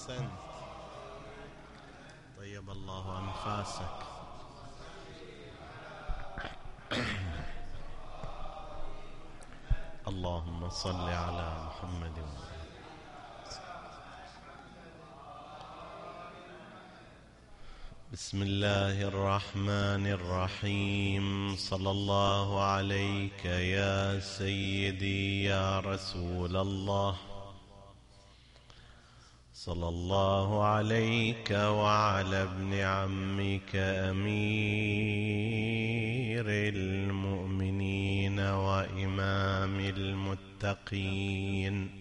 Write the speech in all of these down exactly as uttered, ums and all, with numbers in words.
أحسنت. طيب الله أنفاسك. اللهم صل على محمد. بسم الله الرحمن الرحيم. صلى الله عليك يا سيدي يا رسول الله. صلى الله عليك وعلى ابن عمك أمير المؤمنين وإمام المتقين.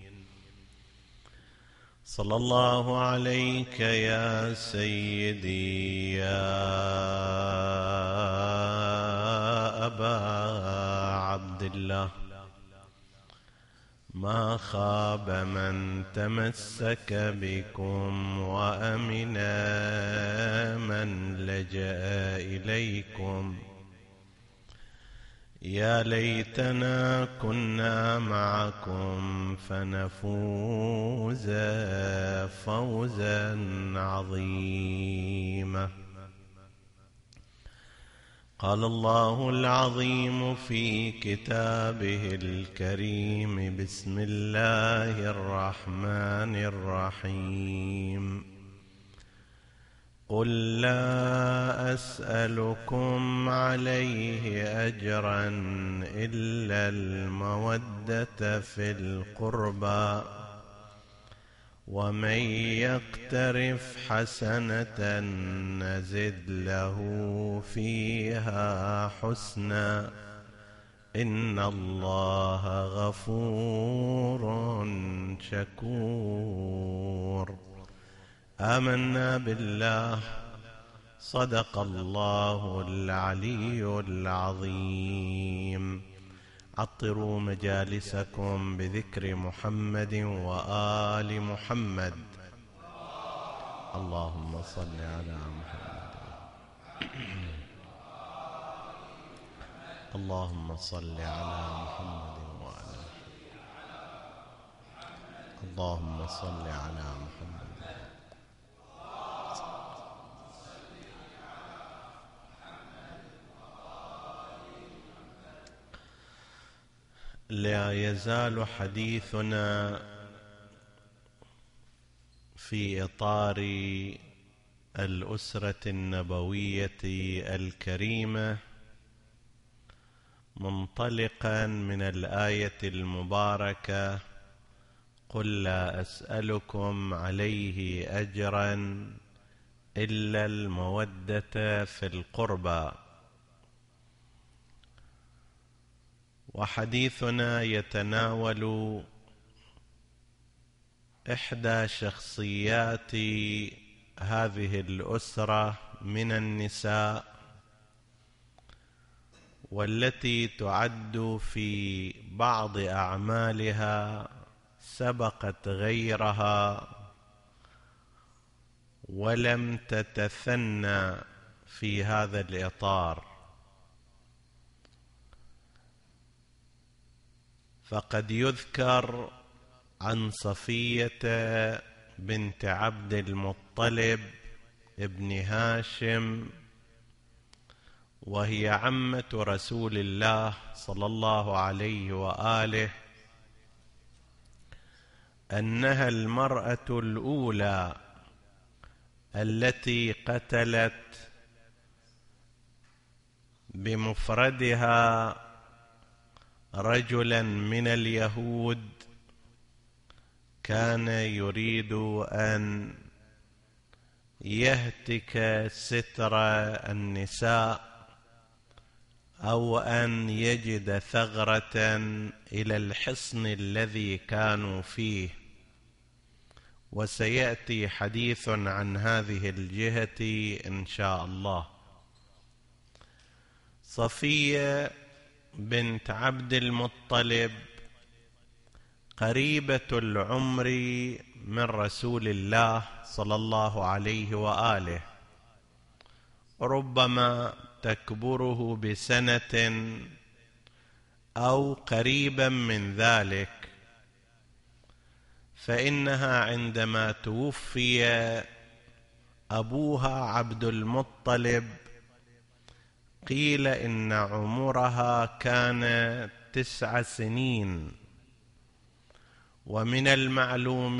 صلى الله عليك يا سيدي يا أبا عبد الله. ما خاب من تمسك بكم وأمن من لجأ إليكم. يا ليتنا كنا معكم فنفوز فوزا عظيما. قال الله العظيم في كتابه الكريم: بسم الله الرحمن الرحيم. قل لا أسألكم عليه أجرا إلا المودة في القربى، ومن يقترف حسنة نزد له فيها حسنا، إن الله غفور شكور. آمنا بالله. صدق الله العلي العظيم. عطروا مجالسكم بذكر محمد وآل محمد. اللهم صل على محمد. اللهم صل على محمد وعلى اللهم صل على محمد. لا يزال حديثنا في إطار الأسرة النبوية الكريمة، منطلقا من الآية المباركة: قل لا أسألكم عليه أجرا إلا المودة في القربى. وحديثنا يتناول إحدى شخصيات هذه الأسرة من النساء، والتي تعد في بعض أعمالها سبقت غيرها ولم تتثنى في هذا الإطار. فقد يذكر عن صفية بنت عبد المطلب ابن هاشم، وهي عمة رسول الله صلى الله عليه وآله، أنها المرأة الأولى التي قتلت بمفردها رجلا من اليهود كان يريد أن يهتك ستر النساء أو أن يجد ثغرة إلى الحصن الذي كانوا فيه. وسيأتي حديث عن هذه الجهة إن شاء الله. صفية بنت عبد المطلب قريبة العمر من رسول الله صلى الله عليه وآله، ربما تكبره بسنة أو قريبا من ذلك، فإنها عندما توفي أبوها عبد المطلب قيل إن عمرها كان تسع سنين. ومن المعلوم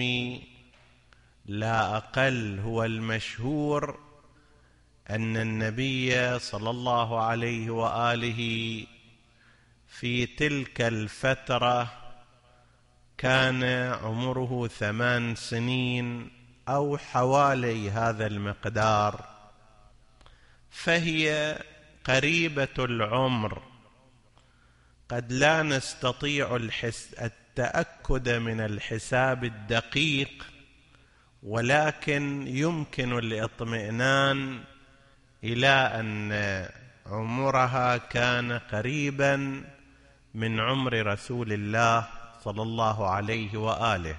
لا أقل هو المشهور أن النبي صلى الله عليه وآله في تلك الفترة كان عمره ثمان سنين أو حوالي هذا المقدار، فهي قريبة العمر. قد لا نستطيع التأكد من الحساب الدقيق، ولكن يمكن الاطمئنان إلى أن عمرها كان قريبا من عمر رسول الله صلى الله عليه وآله.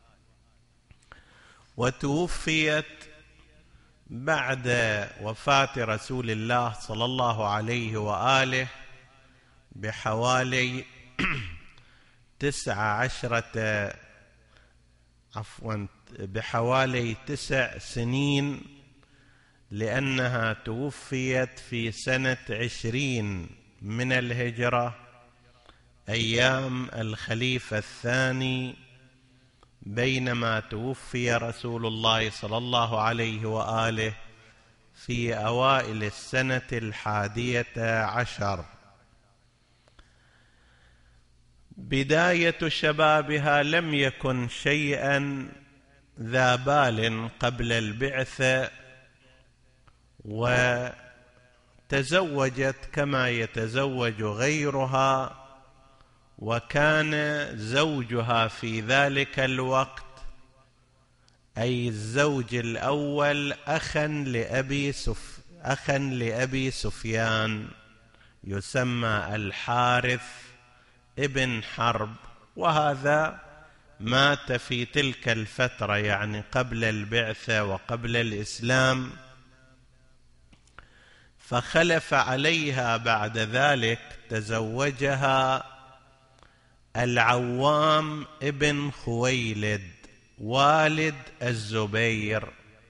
وتوفيت بعد وفاة رسول الله صلى الله عليه وآله بحوالي تسع عشرة عفوا بحوالي تسع سنين، لأنها توفيت في سنة عشرين من الهجرة أيام الخليفة الثاني، بينما توفي رسول الله صلى الله عليه وآله في أوائل السنة الحادية عشر. بداية شبابها لم يكن شيئا ذا بال قبل البعثة، وتزوجت كما يتزوج غيرها، وكان زوجها في ذلك الوقت أي الزوج الأول أخا لأبي, سف... أخا لأبي سفيان يسمى الحارث ابن حرب، وهذا مات في تلك الفترة يعني قبل البعثة وقبل الإسلام. فخلف عليها بعد ذلك تزوجها العوام ابن خويلد والد الزبير،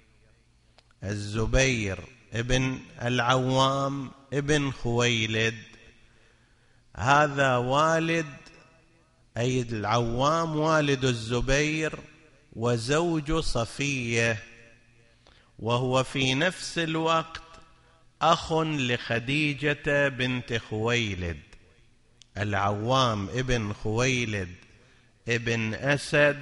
الزبير ابن العوام ابن خويلد، هذا والد أي العوام والد الزبير وزوج صفية، وهو في نفس الوقت أخ لخديجة بنت خويلد. العوام ابن خويلد ابن أسد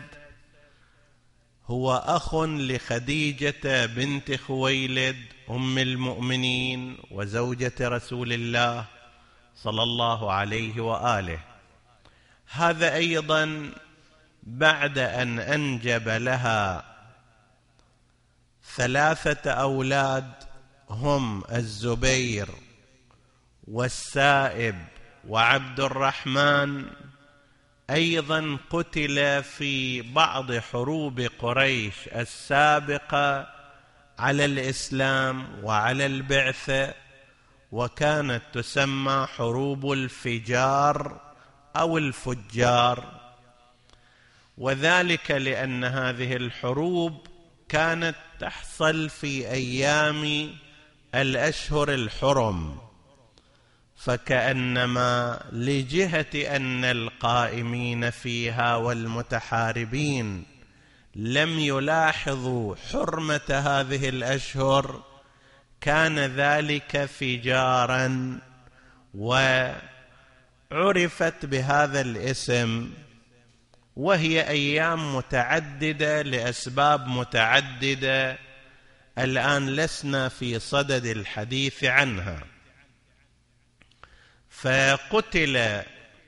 هو أخ لخديجة بنت خويلد أم المؤمنين وزوجة رسول الله صلى الله عليه وآله. هذا أيضا بعد أن أنجب لها ثلاثة أولاد هم الزبير والسائب وعبد الرحمن، أيضا قتل في بعض حروب قريش السابقة على الإسلام وعلى البعثة، وكانت تسمى حروب الفجار أو الفجار، وذلك لأن هذه الحروب كانت تحصل في أيام الأشهر الحرم، فكأنما لجهة أن القائمين فيها والمتحاربين لم يلاحظوا حرمة هذه الأشهر، كان ذلك فجارا وعرفت بهذا الاسم، وهي أيام متعددة لأسباب متعددة الآن لسنا في صدد الحديث عنها. فقتل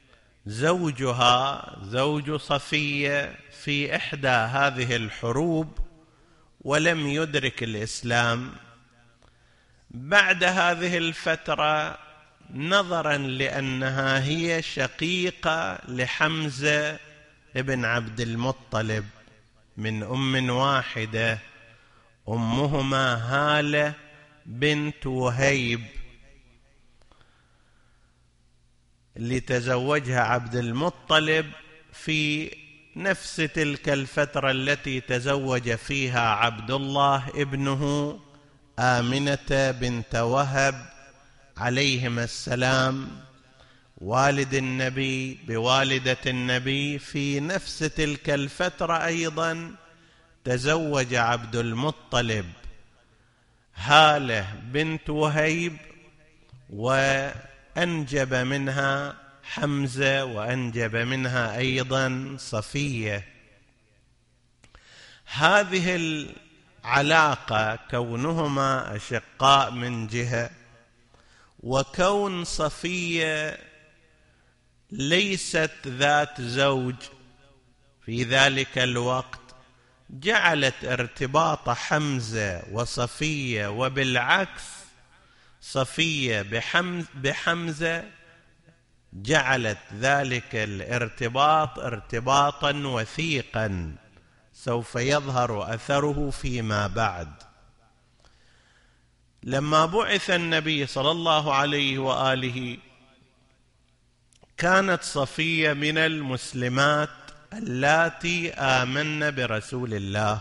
زوجها زوج صفية في إحدى هذه الحروب ولم يدرك الإسلام. بعد هذه الفترة نظرا لأنها هي شقيقة لحمزة ابن عبد المطلب من أم واحدة، أمهما هالة بنت وهيب اللي تزوجها عبد المطلب في نفس تلك الفترة التي تزوج فيها عبد الله ابنه آمنة بنت وهب عليهما السلام والد النبي بوالدة النبي، في نفس تلك الفترة أيضا تزوج عبد المطلب هالة بنت وهيب وأنجب منها حمزة وأنجب منها أيضا صفية. هذه العلاقة كونهما أشقاء من جهة، وكون صفية ليست ذات زوج في ذلك الوقت، جعلت ارتباط حمزة وصفية، وبالعكس صفية بحمزة جعلت ذلك الارتباط ارتباطا وثيقا سوف يظهر أثره فيما بعد. لما بعث النبي صلى الله عليه وآله كانت صفية من المسلمات اللاتي آمن برسول الله.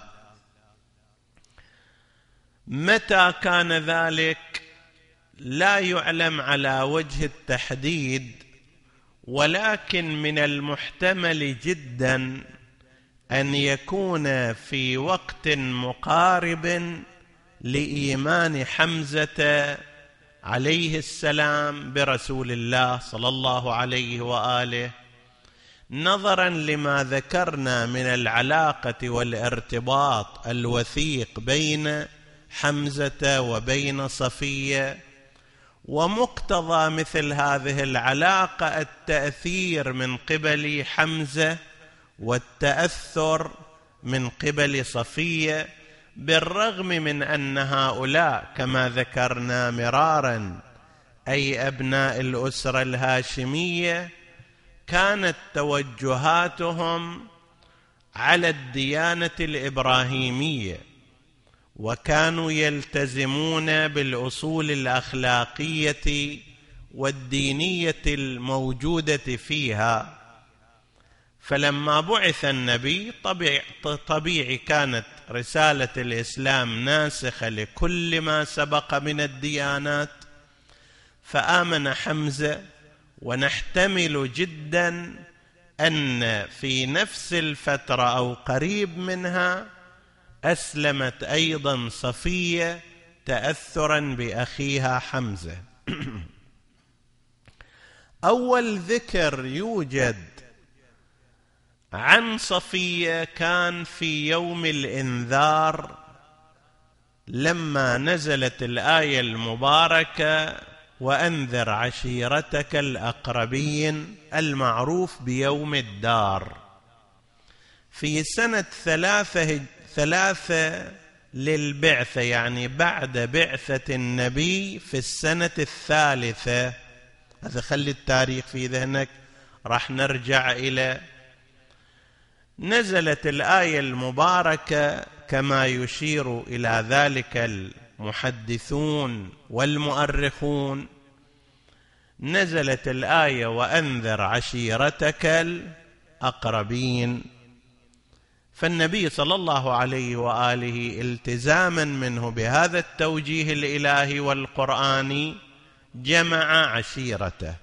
متى كان ذلك لا يعلم على وجه التحديد، ولكن من المحتمل جدا أن يكون في وقت مقارب لإيمان حمزة عليه السلام برسول الله صلى الله عليه وآله، نظرا لما ذكرنا من العلاقة والارتباط الوثيق بين حمزة وبين صفية. ومقتضى مثل هذه العلاقة التأثير من قبل حمزة والتأثر من قبل صفية، بالرغم من أن هؤلاء كما ذكرنا مرارا أي أبناء الأسرة الهاشمية كانت توجهاتهم على الديانة الإبراهيمية، وكانوا يلتزمون بالأصول الأخلاقية والدينية الموجودة فيها. فلما بعث النبي طبيعي, طبيعي كانت رسالة الإسلام ناسخة لكل ما سبق من الديانات، فآمن حمزة. ونحتمل جدا أن في نفس الفترة أو قريب منها أسلمت أيضا صفية تأثرا بأخيها حمزة. أول ذكر يوجد عن صفية كان في يوم الإنذار، لما نزلت الآية المباركة وأنذر عشيرتك الأقربين، المعروف بيوم الدار، في سنة ثلاثة ثلاثة للبعثة، يعني بعد بعثة النبي في السنة الثالثة. هذا خلي التاريخ في ذهنك، راح نرجع إلى نزلت الآية المباركة كما يشير إلى ذلك المحدثون والمؤرخون. نزلت الآية وأنذر عشيرتك الأقربين، فالنبي صلى الله عليه وآله التزاما منه بهذا التوجيه الإلهي والقرآني جمع عشيرته.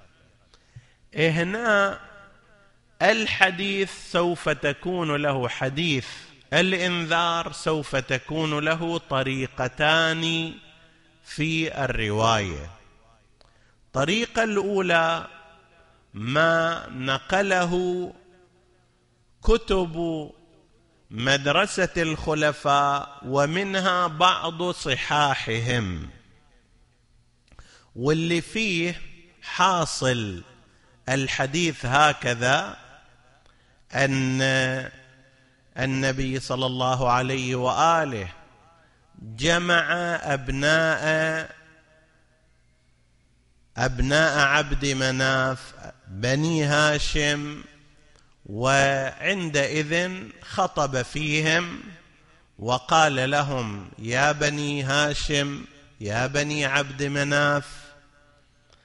هنا الحديث سوف تكون له حديث الإنذار، سوف تكون له طريقتان في الرواية. الطريقة الأولى ما نقله كتب مدرسة الخلفاء ومنها بعض صحاحهم، واللي فيه حاصل الحديث هكذا: أن النبي صلى الله عليه وآله جمع أبناء أبناء عبد مناف بني هاشم، وعندئذ خطب فيهم وقال لهم: يا بني هاشم، يا بني عبد مناف،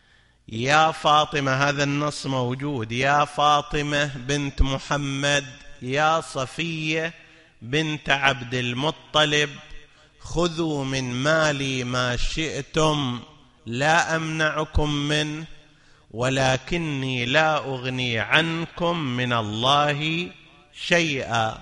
يا فاطمة، هذا النص موجود، يا فاطمة بنت محمد يا صفية بنت عبد المطلب خذوا من مالي ما شئتم لا أمنعكم منه، ولكني لا أغني عنكم من الله شيئا.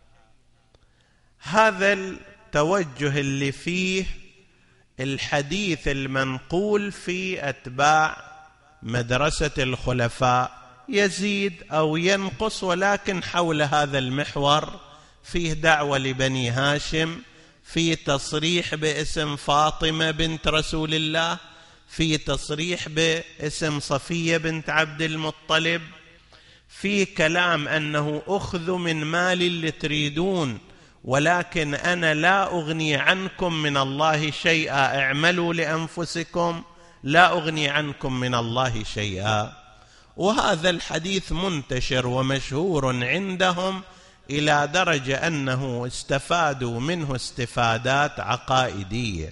هذا التوجه اللي فيه الحديث المنقول في أتباع مدرسة الخلفاء يزيد أو ينقص، ولكن حول هذا المحور فيه دعوة لبني هاشم، في تصريح باسم فاطمة بنت رسول الله، في تصريح باسم صفية بنت عبد المطلب، في كلام أنه أخذوا من مال اللي تريدون ولكن أنا لا أغني عنكم من الله شيئا، اعملوا لأنفسكم لا أغني عنكم من الله شيئا. وهذا الحديث منتشر ومشهور عندهم إلى درجة أنه استفادوا منه استفادات عقائدية.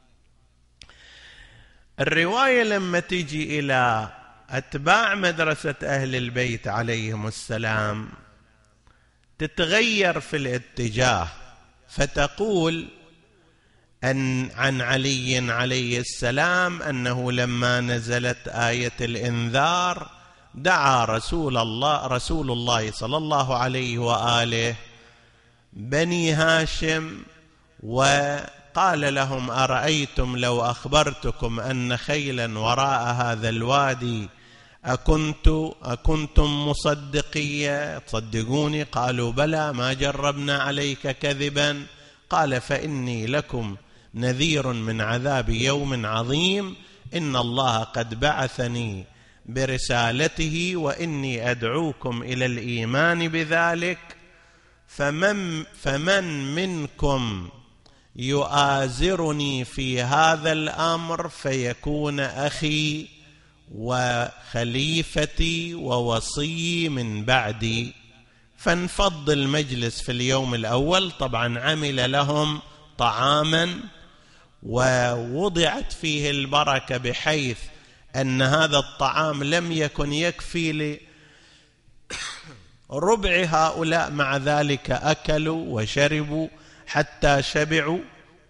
الرواية لما تجي إلى أتباع مدرسة أهل البيت عليهم السلام تتغير في الاتجاه، فتقول أن عن علي عليه السلام أنه لما نزلت آية الإنذار دعا رسول الله رسول الله صلى الله عليه وآله بني هاشم وقال لهم أرأيتم لو أخبرتكم أن خيلا وراء هذا الوادي أكنت أكنتم مصدقية تصدقوني؟ قالوا بلى ما جربنا عليك كذبا. قال فإني لكم نذير من عذاب يوم عظيم، إن الله قد بعثني برسالته وإني أدعوكم إلى الإيمان بذلك، فمن, فمن منكم يؤازرني في هذا الأمر فيكون أخي وخليفتي ووصي من بعدي. فانفض المجلس في اليوم الأول، طبعا عمل لهم طعاما ووضعت فيه البركة بحيث أن هذا الطعام لم يكن يكفي لربع هؤلاء، مع ذلك أكلوا وشربوا حتى شبعوا.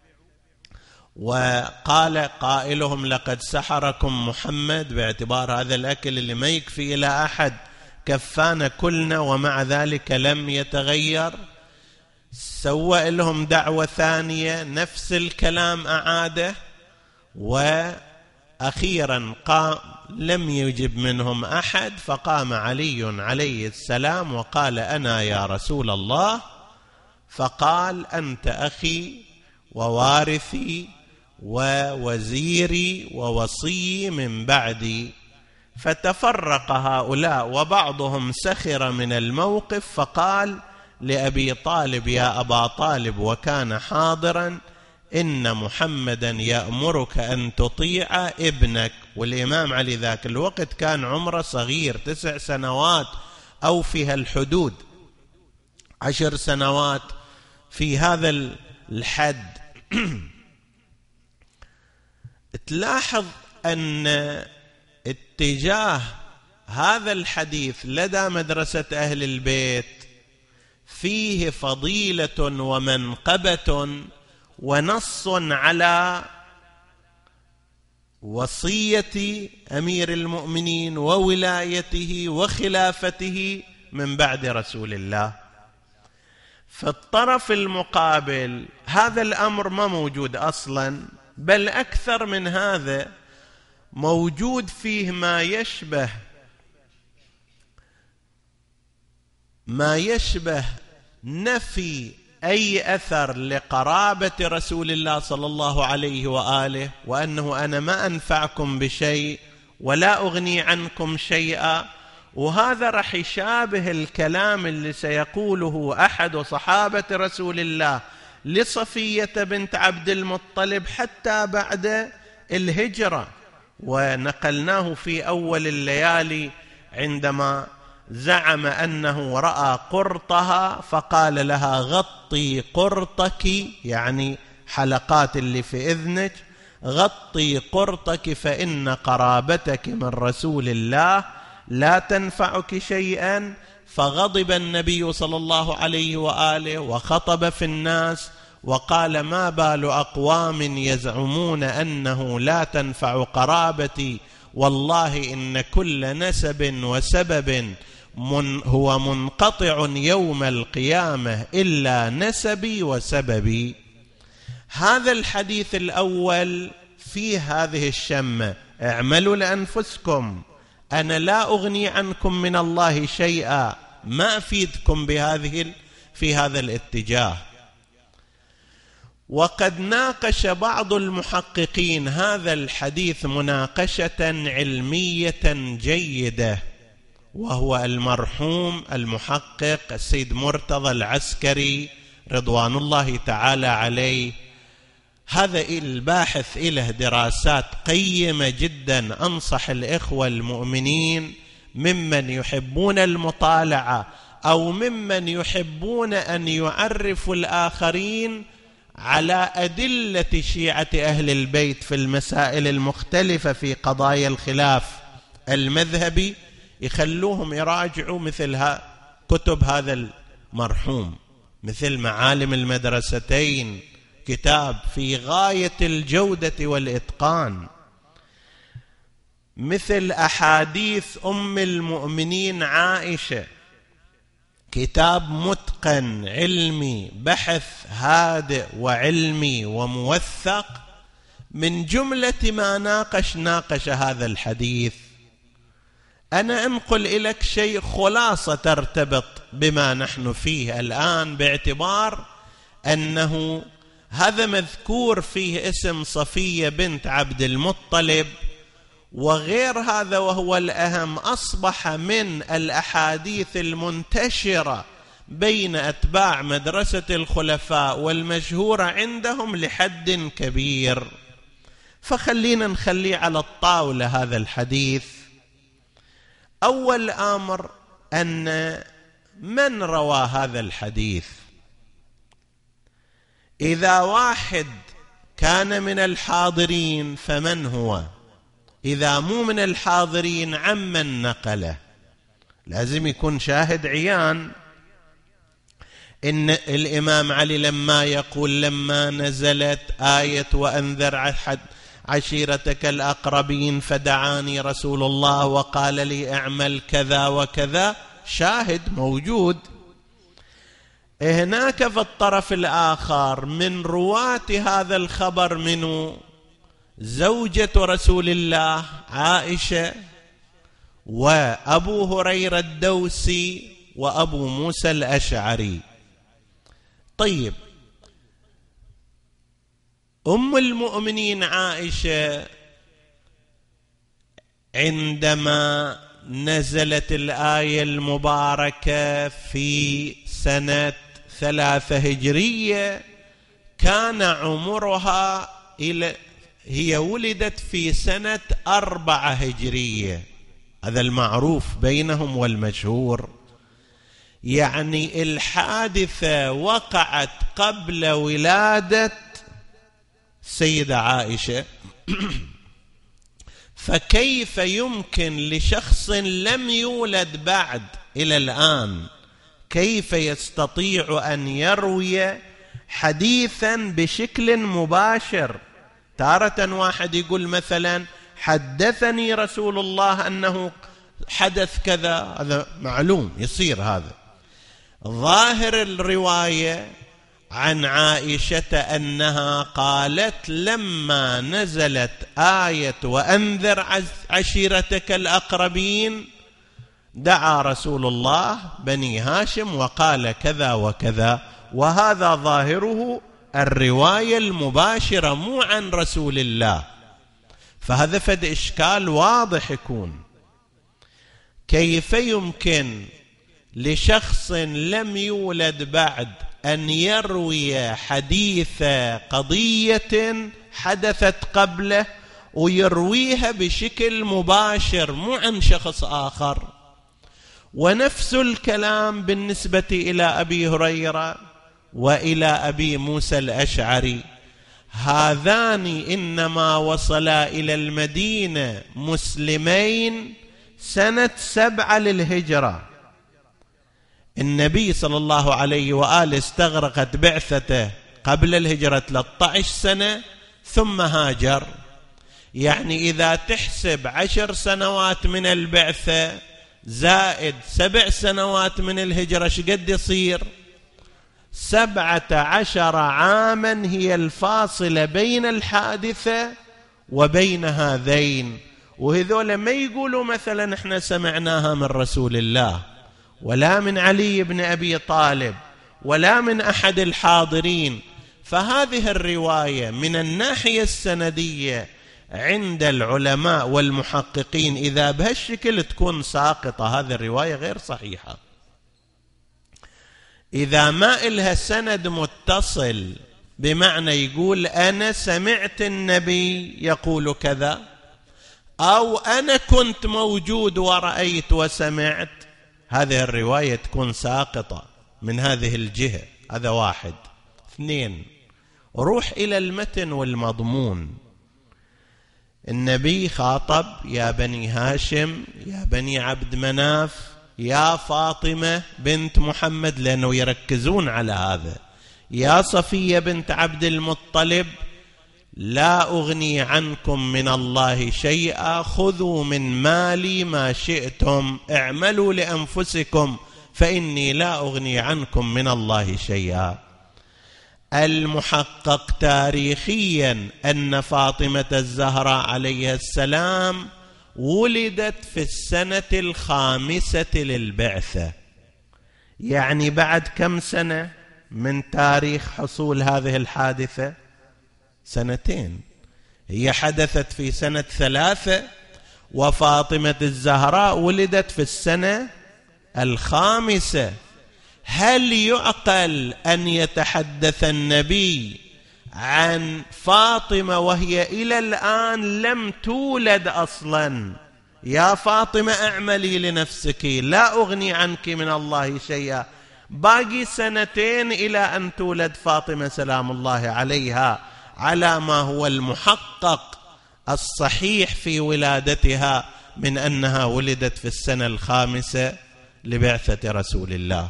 وقال قائلهم لقد سحركم محمد، باعتبار هذا الأكل اللي ما يكفي إلى أحد كفانا كلنا، ومع ذلك لم يتغير. سوى لهم دعوة ثانية نفس الكلام أعاده، وأخيرا قام لم يجب منهم أحد، فقام علي عليه السلام وقال أنا يا رسول الله، فقال أنت أخي ووارثي ووزيري ووصي من بعدي. فتفرق هؤلاء وبعضهم سخر من الموقف، فقال لأبي طالب يا أبا طالب وكان حاضرا إن محمدا يأمرك أن تطيع ابنك. والإمام علي ذاك الوقت كان عمره صغير، تسع سنوات أو في هالحدود، عشر سنوات في هذا الحد. تلاحظ أن اتجاه هذا الحديث لدى مدرسة أهل البيت فيه فضيلة ومنقبة ونص على وصية أمير المؤمنين وولايته وخلافته من بعد رسول الله. في الطرف المقابل هذا الأمر ما موجود أصلا، بل أكثر من هذا، موجود فيه ما يشبه ما يشبه نفي أي أثر لقرابة رسول الله صلى الله عليه وآله، وأنه أنا ما أنفعكم بشيء ولا أغني عنكم شيئا. وهذا رح يشابه الكلام اللي سيقوله أحد صحابة رسول الله لصفية بنت عبد المطلب حتى بعد الهجرة، ونقلناه في أول الليالي عندما زعم أنه رأى قرطها فقال لها غطي قرطك، يعني حلقات اللي في إذنك، غطي قرطك فإن قرابتك من رسول الله لا تنفعك شيئا، فغضب النبي صلى الله عليه وآله وخطب في الناس وقال: ما بال أقوام يزعمون أنه لا تنفع قرابتي، والله إن كل نسب وسبب من هو منقطع يوم القيامة إلا نسبي وسببي. هذا الحديث الأول في هذه الشمة: اعملوا لأنفسكم، أنا لا أغني عنكم من الله شيئا، ما أفيدكم بهذه في هذا الاتجاه. وقد ناقش بعض المحققين هذا الحديث مناقشة علمية جيدة، وهو المرحوم المحقق السيد مرتضى العسكري رضوان الله تعالى عليه. هذا الباحث له دراسات قيمة جدا، أنصح الإخوة المؤمنين ممن يحبون المطالعة أو ممن يحبون أن يعرفوا الآخرين على أدلة شيعة أهل البيت في المسائل المختلفة في قضايا الخلاف المذهبي، يخلوهم يراجعوا مثل كتب هذا المرحوم، مثل معالم المدرستين، كتاب في غاية الجودة والإتقان، مثل أحاديث أم المؤمنين عائشة، كتاب متقن علمي، بحث هادئ وعلمي وموثق. من جملة ما ناقش ناقش هذا الحديث. أنا أنقل لك شيء خلاصة ترتبط بما نحن فيه الآن، باعتبار أنه هذا مذكور فيه اسم صفية بنت عبد المطلب، وغير هذا وهو الأهم أصبح من الأحاديث المنتشرة بين أتباع مدرسة الخلفاء والمشهورة عندهم لحد كبير. فخلينا نخليه على الطاولة هذا الحديث. أول أمر أن من روى هذا الحديث؟ إذا واحد كان من الحاضرين فمن هو؟ إذا مو من الحاضرين عمن نقله؟ لازم يكون شاهد عيان. إن الإمام علي لما يقول: لما نزلت آية وأنذر عشيرتك الأقربين فدعاني رسول الله وقال لي اعمل كذا وكذا، شاهد موجود. هناك في الطرف الآخر من رواة هذا الخبر منه زوجة رسول الله عائشة، وأبو هريرة الدوسي، وأبو موسى الأشعري. طيب، أم المؤمنين عائشة عندما نزلت الآية المباركة في سنة ثلاثة هجرية كان عمرها إلى هي ولدت في سنة أربعة هجرية، هذا المعروف بينهم والمشهور. يعني الحادثة وقعت قبل ولادة سيدة عائشة. فكيف يمكن لشخص لم يولد بعد إلى الآن، كيف يستطيع أن يروي حديثا بشكل مباشر؟ تارة واحد يقول مثلا: حدثني رسول الله أنه حدث كذا، هذا معلوم يصير. هذا ظاهر الرواية عن عائشة أنها قالت: لما نزلت آية وأنذر عشيرتك الأقربين دعا رسول الله بني هاشم وقال كذا وكذا. وهذا ظاهره الرواية المباشرة مو عن رسول الله. فهذا فد إشكال واضح يكون. كيف يمكن لشخص لم يولد بعد أن يروي حديث قضية حدثت قبله ويرويها بشكل مباشر مو عن شخص آخر؟ ونفس الكلام بالنسبة إلى أبي هريرة وإلى أبي موسى الأشعري. هذان إنما وصلا إلى المدينة مسلمين سنة سبعة للهجرة، النبي صلى الله عليه وآله استغرقت بعثته قبل الهجرة ثلاثة عشر سنة ثم هاجر، يعني إذا تحسب عشر سنوات من البعثة زائد سبع سنوات من الهجرة شقد يصير؟ سبعة عشر عاما هي الفاصلة بين الحادثة وبين هذين. وهذول ما يقولوا مثلا احنا سمعناها من رسول الله ولا من علي بن أبي طالب ولا من أحد الحاضرين. فهذه الرواية من الناحية السندية عند العلماء والمحققين إذا بهالشكل تكون ساقطة، هذه الرواية غير صحيحة. إذا ما إلها سند متصل بمعنى يقول أنا سمعت النبي يقول كذا، أو أنا كنت موجود ورأيت وسمعت، هذه الرواية تكون ساقطة من هذه الجهة. هذا واحد. اثنين، روح إلى المتن والمضمون. النبي خاطب يا بني هاشم، يا بني عبد مناف، يا فاطمة بنت محمد، لأنه يركزون على هذا، يا صفية بنت عبد المطلب، لا أغني عنكم من الله شيئا، خذوا من مالي ما شئتم، اعملوا لأنفسكم فإني لا أغني عنكم من الله شيئا. المحقق تاريخيا أن فاطمة الزهراء عليها السلام ولدت في السنة الخامسة للبعثة، يعني بعد كم سنة من تاريخ حصول هذه الحادثة؟ سنتين. هي حدثت في سنة ثلاثة وفاطمة الزهراء ولدت في السنة الخامسة. هل يعقل أن يتحدث النبي عن فاطمة وهي إلى الآن لم تولد أصلا؟ يا فاطمة اعملي لنفسك لا أغني عنك من الله شيئا، باقي سنتين إلى أن تولد فاطمة سلام الله عليها على ما هو المحقق الصحيح في ولادتها من أنها ولدت في السنة الخامسة لبعثة رسول الله.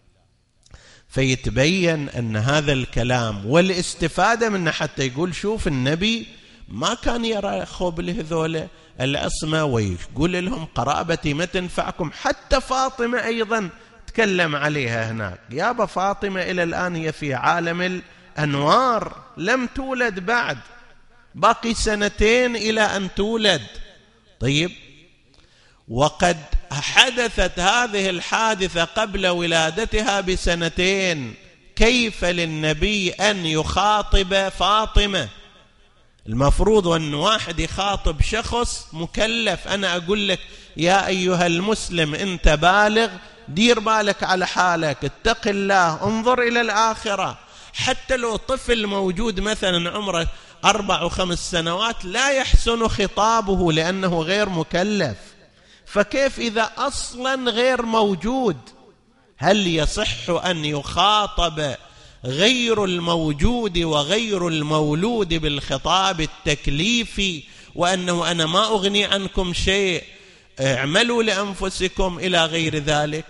فيتبين أن هذا الكلام والاستفادة منه حتى يقول شوف النبي ما كان يرى خوب لهذول العصمة ويقول لهم قرابتي ما تنفعكم. حتى فاطمة أيضا تكلم عليها هناك، يابا فاطمة إلى الآن هي في عالم الأنوار لم تولد بعد، باقي سنتين إلى أن تولد. طيب، وقد حدثت هذه الحادثة قبل ولادتها بسنتين، كيف للنبي أن يخاطب فاطمة؟ المفروض أن واحد يخاطب شخص مكلف. أنا أقول لك يا أيها المسلم أنت بالغ، دير بالك على حالك، اتق الله، انظر إلى الآخرة. حتى لو طفل موجود مثلا عمره أربع وخمس سنوات لا يحسن خطابه لأنه غير مكلف، فكيف إذا أصلا غير موجود؟ هل يصح أن يخاطب غير الموجود وغير المولود بالخطاب التكليفي وأنه أنا ما أغني عنكم شيء، اعملوا لأنفسكم إلى غير ذلك؟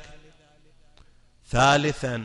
ثالثا،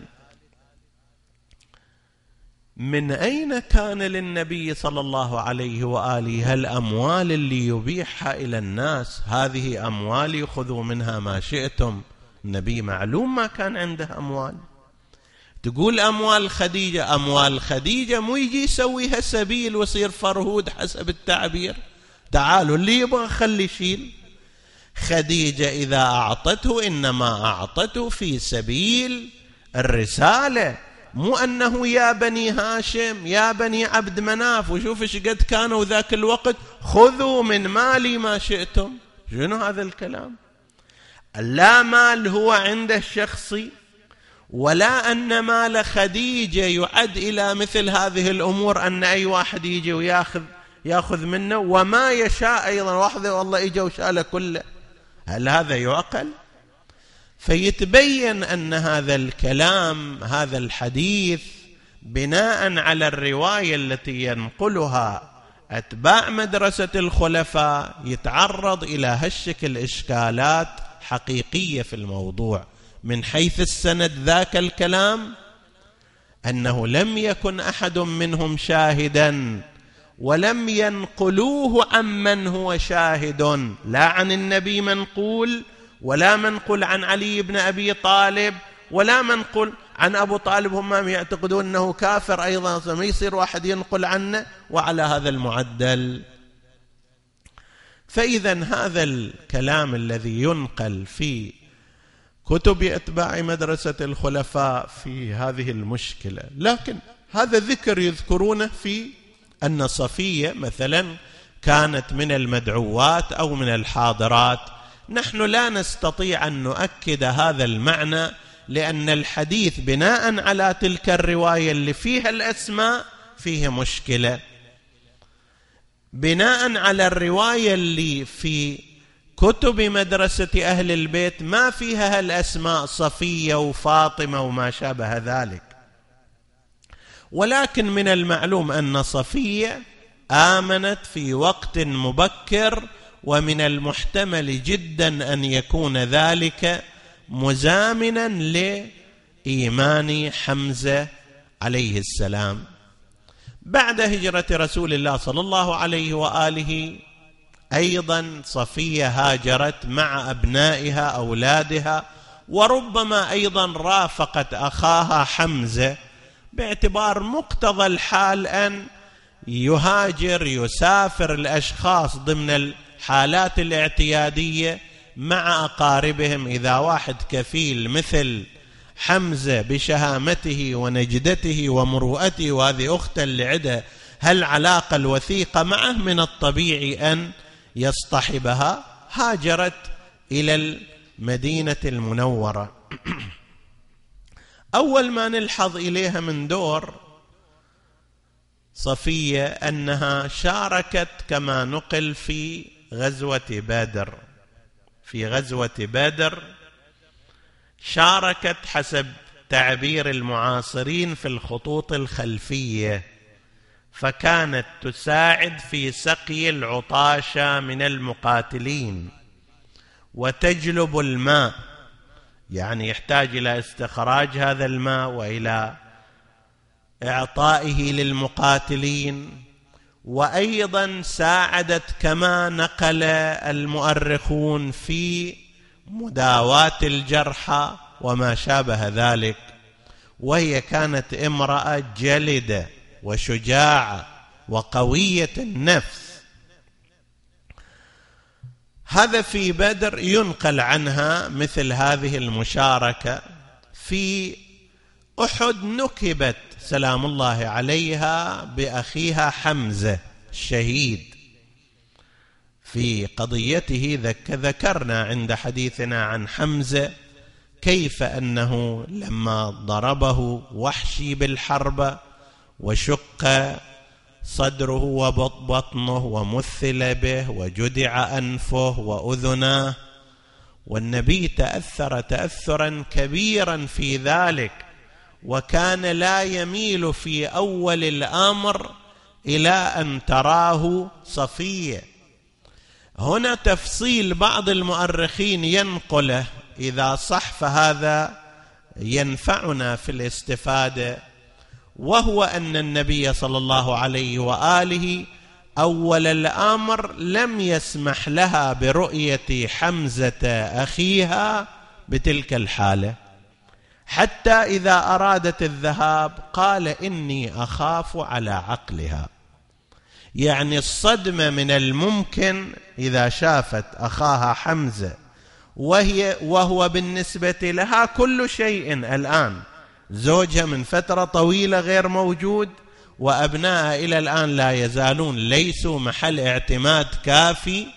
من أين كان للنبي صلى الله عليه وآله هالأموال اللي يبيحها إلى الناس؟ هذه أموال خذوا منها ما شئتم. النبي معلوم ما كان عنده أموال. تقول أموال خديجة، أموال خديجة مو يجي يسويها سبيل ويصير فرهود حسب التعبير، تعالوا اللي يبغى خلي يشيل. خديجة إذا أعطته إنما أعطته في سبيل الرسالة، مو أنه يا بني هاشم يا بني عبد مناف وشوف ايش قد كانوا ذاك الوقت خذوا من مالي ما شئتم. شنو هذا الكلام؟ لا مال هو عنده الشخصي، ولا أن مال خديجة يعد إلى مثل هذه الأمور أن أي واحد يجي ويأخذ يأخذ منه وما يشاء أيضا واحد والله يجي وشاله كله. هل هذا يعقل؟ فيتبين أن هذا الكلام هذا الحديث بناء على الرواية التي ينقلها أتباع مدرسة الخلفاء يتعرض إلى هالشكل إشكالات حقيقية في الموضوع، من حيث السند ذاك الكلام أنه لم يكن أحد منهم شاهدا، ولم ينقلوه عمن هو شاهد، لا عن النبي منقول، ولا منقول عن علي بن أبي طالب، ولا منقول عن أبو طالب. هم يعتقدون أنه كافر أيضا، ما يصير واحد ينقل عنه وعلى هذا المعدل. فإذا هذا الكلام الذي ينقل في كتب أتباع مدرسة الخلفاء في هذه المشكلة، لكن هذا ذكر يذكرونه في أن صفية مثلا كانت من المدعوات أو من الحاضرات. نحن لا نستطيع أن نؤكد هذا المعنى، لأن الحديث بناء على تلك الرواية اللي فيها الأسماء فيه مشكلة. بناء على الرواية اللي في كتب مدرسة أهل البيت ما فيها الأسماء صفية وفاطمة وما شابه ذلك، ولكن من المعلوم أن صفية آمنت في وقت مبكر، ومن المحتمل جدا أن يكون ذلك مزامنا لإيمان حمزة عليه السلام. بعد هجرة رسول الله صلى الله عليه وآله أيضا صفية هاجرت مع أبنائها أولادها، وربما أيضا رافقت أخاها حمزة، باعتبار مقتضى الحال أن يهاجر يسافر الأشخاص ضمن الحالات الاعتيادية مع أقاربهم. إذا واحد كفيل مثل حمزة بشهامته ونجدته ومروءته، وهذه أخته اللي عندها هالعلاقة الوثيقة معه، من الطبيعي أن يصطحبها. هاجرت إلى المدينة المنورة. أول ما نلحظ إليها من دور صفية أنها شاركت كما نقل في غزوة بدر. في غزوة بدر شاركت حسب تعبير المعاصرين في الخطوط الخلفية، فكانت تساعد في سقي العطاشة من المقاتلين، وتجلب الماء، يعني يحتاج إلى استخراج هذا الماء وإلى إعطائه للمقاتلين. وأيضا ساعدت كما نقل المؤرخون في مداواة الجرحى وما شابه ذلك. وهي كانت امرأة جلدة وشجاعة وقوية النفس. هذا في بدر ينقل عنها مثل هذه المشاركة. في أحد نكبت سلام الله عليها بأخيها حمزة الشهيد. في قضيته ذكرنا عند حديثنا عن حمزة كيف أنه لما ضربه وحشي بالحرب وشق صدره وبطنه ومثل به وجدع أنفه وأذناه، والنبي تأثر تأثرا كبيرا في ذلك، وكان لا يميل في أول الأمر إلى أن تراه صفية. هنا تفصيل بعض المؤرخين ينقله، إذا صح فهذا ينفعنا في الاستفادة، وهو أن النبي صلى الله عليه وآله أول الأمر لم يسمح لها برؤية حمزة أخيها بتلك الحالة، حتى إذا أرادت الذهاب قال إني أخاف على عقلها. يعني الصدمة من الممكن إذا شافت أخاها حمزة وهي وهو بالنسبة لها كل شيء الآن، زوجها من فترة طويلة غير موجود، وأبنائها إلى الآن لا يزالون ليسوا محل اعتماد كافي،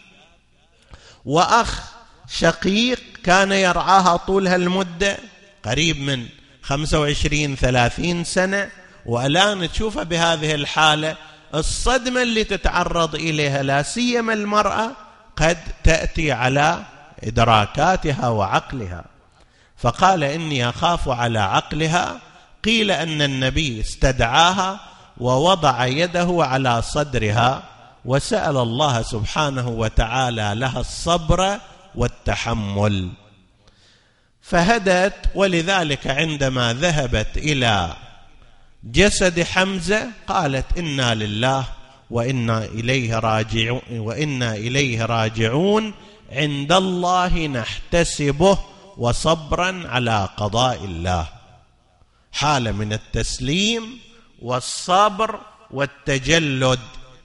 وأخ شقيق كان يرعاها طول هالمدة قريب من خمسة وعشرين ثلاثين سنة، والآن تشوفها بهذه الحالة. الصدمة اللي تتعرض إليها لا سيما المرأة قد تأتي على إدراكاتها وعقلها، فقال إني أخاف على عقلها. قيل أن النبي استدعاها ووضع يده على صدرها وسأل الله سبحانه وتعالى لها الصبر والتحمل. فهدت. ولذلك عندما ذهبت إلى جسد حمزة قالت إنا لله وإنا إليه راجعون وإنا إليه راجعون عند الله نحتسبه وصبرا على قضاء الله. حالة من التسليم والصبر والتجلد.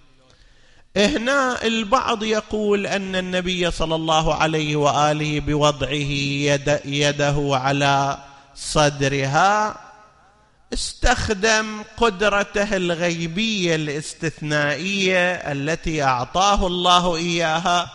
هنا البعض يقول أن النبي صلى الله عليه وآله بوضعه يد يده على صدرها استخدم قدرته الغيبية الاستثنائية التي أعطاه الله إياها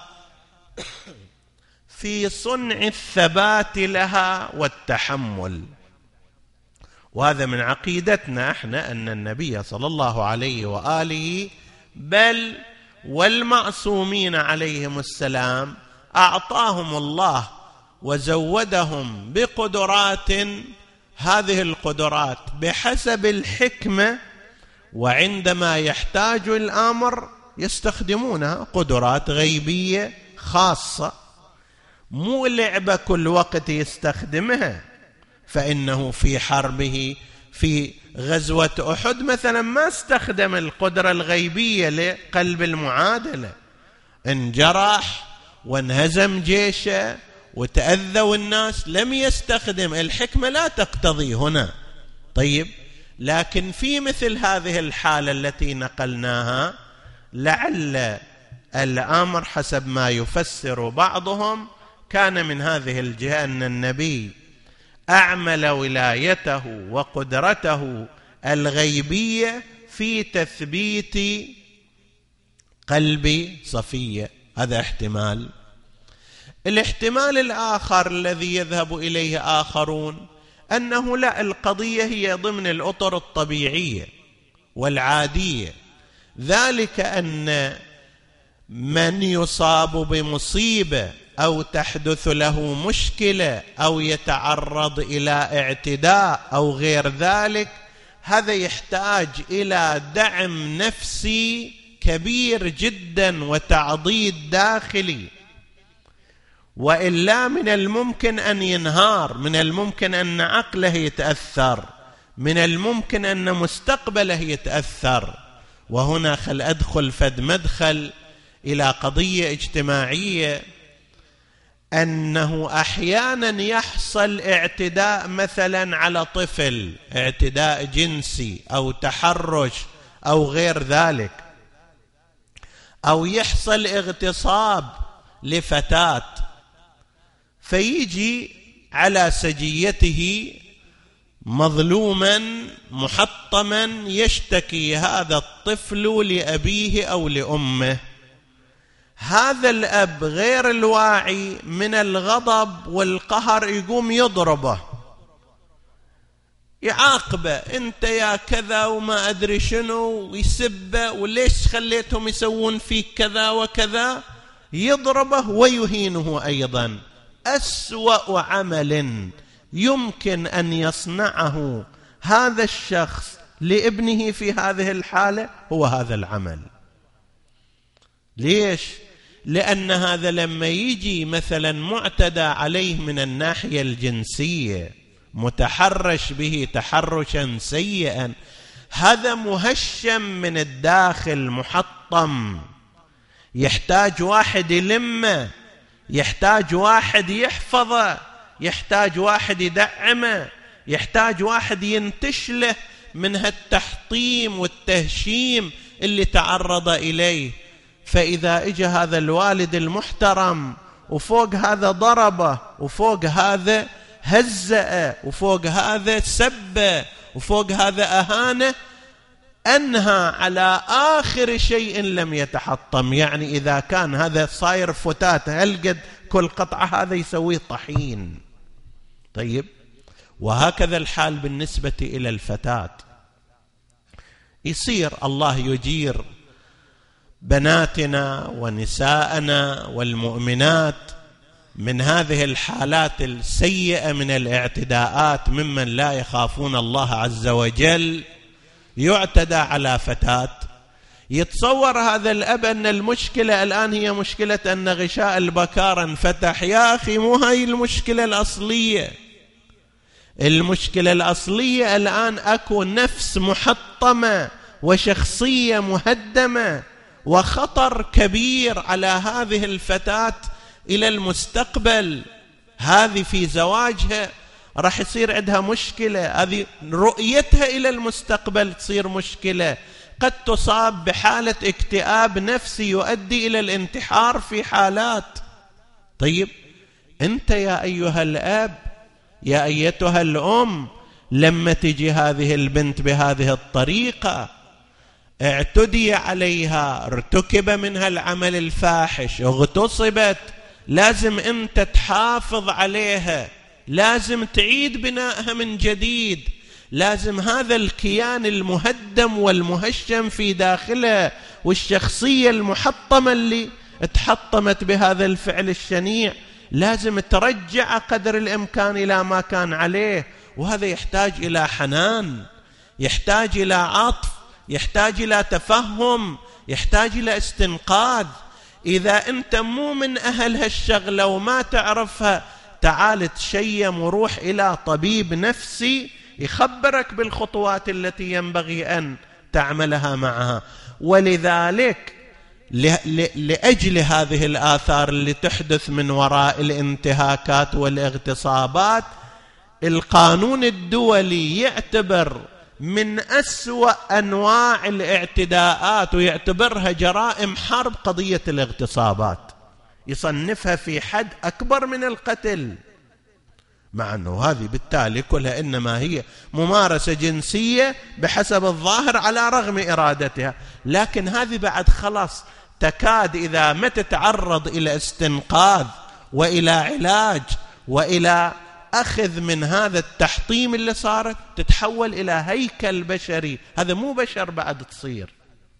في صنع الثبات لها والتحمل. وهذا من عقيدتنا احنا أن النبي صلى الله عليه وآله بل والمعصومين عليهم السلام أعطاهم الله وزودهم بقدرات، هذه القدرات بحسب الحكمة، وعندما يحتاج الأمر يستخدمونها قدرات غيبية خاصة، مو لعبة كل وقت يستخدمها. فإنه في حربه في غزوة أحد مثلا ما استخدم القدرة الغيبية لقلب المعادلة، انجرح وانهزم جيشه وتأذوا الناس، لم يستخدم، الحكمة لا تقتضي هنا. طيب، لكن في مثل هذه الحالة التي نقلناها لعل الأمر حسب ما يفسر بعضهم كان من هذه الجهة، أن النبي أعمل ولايته وقدرته الغيبية في تثبيت قلب صفية. هذا احتمال. الاحتمال الآخر الذي يذهب إليه آخرون أنه لا، القضية هي ضمن الأطر الطبيعية والعادية، ذلك أن من يصاب بمصيبة أو تحدث له مشكلة أو يتعرض إلى اعتداء أو غير ذلك، هذا يحتاج إلى دعم نفسي كبير جدا وتعضيد داخلي، وإلا من الممكن أن ينهار، من الممكن أن عقله يتأثر، من الممكن أن مستقبله يتأثر. وهنا خل أدخل فد مدخل إلى قضية اجتماعية، أنه أحيانا يحصل اعتداء مثلا على طفل، اعتداء جنسي أو تحرش أو غير ذلك، أو يحصل اغتصاب لفتاة، فيجي على سجيته مظلوما محطما يشتكي هذا الطفل لأبيه أو لأمه. هذا الأب غير الواعي من الغضب والقهر يقوم يضربه، يعاقبه، أنت يا كذا وما أدري شنو، ويسبه، وليش خليتهم يسوون فيك كذا وكذا، يضربه ويهينه أيضا. أسوأ عمل يمكن أن يصنعه هذا الشخص لابنه في هذه الحالة هو هذا العمل. ليش؟ لأن هذا لما يجي مثلا معتدى عليه من الناحية الجنسية، متحرش به تحرشا سيئا، هذا مهشم من الداخل، محطم، يحتاج واحد يلمه، يحتاج واحد يحفظه، يحتاج واحد يدعمه، يحتاج واحد ينتشله من هالتحطيم والتهشيم اللي تعرض إليه. فإذا اجى هذا الوالد المحترم وفوق هذا ضربه، وفوق هذا هزأه، وفوق هذا سبه، وفوق هذا أهانه، أنهى على آخر شيء لم يتحطم. يعني إذا كان هذا صاير فتات هالقد كل قطعة، هذا يسويه طحين. طيب، وهكذا الحال بالنسبة إلى الفتاة. يصير الله يجير بناتنا ونساءنا والمؤمنات من هذه الحالات السيئة من الاعتداءات ممن لا يخافون الله عز وجل. يعتدى على فتاة، يتصور هذا الأب أن المشكلة الآن هي مشكلة أن غشاء البكارة انفتح. يا أخي، مو هاي المشكلة الأصلية. المشكلة الأصلية الآن أكو نفس محطمة وشخصية مهدمة وخطر كبير على هذه الفتاة إلى المستقبل. هذه في زواجها راح يصير عندها مشكلة، هذه رؤيتها إلى المستقبل تصير مشكلة، قد تصاب بحالة اكتئاب نفسي يؤدي إلى الانتحار في حالات. طيب أنت يا أيها الأب، يا أيتها الأم، لما تجي هذه البنت بهذه الطريقة، اعتدي عليها، ارتكب منها العمل الفاحش، اغتصبت، لازم أنت تحافظ عليها، لازم تعيد بنائها من جديد، لازم هذا الكيان المهدم والمهشم في داخله والشخصية المحطمة اللي اتحطمت بهذا الفعل الشنيع لازم ترجع قدر الإمكان إلى ما كان عليه. وهذا يحتاج إلى حنان، يحتاج إلى عطف، يحتاج إلى تفهم، يحتاج إلى استنقاذ. إذا أنت مو من أهل هالشغلة وما تعرفها، تعال تشيم وروح إلى طبيب نفسي يخبرك بالخطوات التي ينبغي أن تعملها معها. ولذلك لأجل هذه الآثار اللي تحدث من وراء الانتهاكات والاغتصابات، القانون الدولي يعتبر من أسوأ أنواع الاعتداءات ويعتبرها جرائم حرب قضية الاغتصابات، يصنفها في حد أكبر من القتل، مع أنه هذه بالتالي كلها إنما هي ممارسة جنسية بحسب الظاهر على رغم إرادتها. لكن هذه بعد خلاص تكاد إذا ما تتعرض إلى استنقاذ وإلى علاج وإلى أخذ من هذا التحطيم اللي صارت، تتحول إلى هيكل بشري. هذا مو بشر بعد تصير.